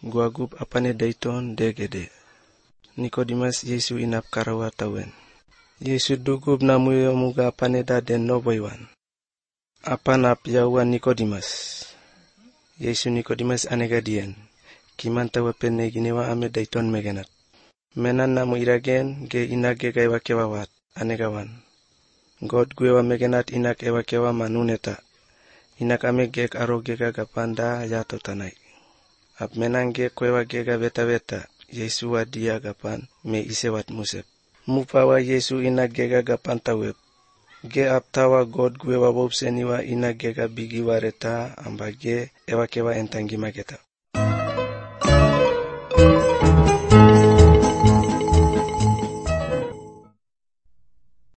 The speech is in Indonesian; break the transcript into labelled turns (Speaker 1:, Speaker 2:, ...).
Speaker 1: guagup apane daiton degede. Nikodemus Yesu inap karawa tawen. Yesu dugub namuyo muga apane daden noboiwan. Apanap yawan Nikodemus. Yesu Nikodemus anegadien. Kiman tawa penne ginewa ame daiton megenat. Menan namu iragen ge inak ge ewa kewawat anegawan. God guewa megenat inak ewa kewa manuneta. Inak ame gek aro gega gapanda yato tanai. Ap menang ge kwewa gega beta-beta. Yesu wa dia gapan me isewat musep. Mupawa Yesu inak gega gapan tawep. Ge ap tawa God guewa wopseniwa inak gega bigi wareta amba ge ewa kewa entang gimageta.